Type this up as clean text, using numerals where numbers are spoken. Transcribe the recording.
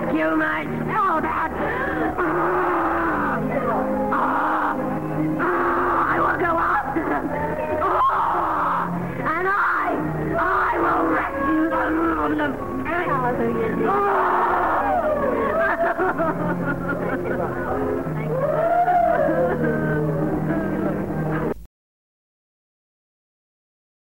you might know that. I will go out. And I will rescue them from the...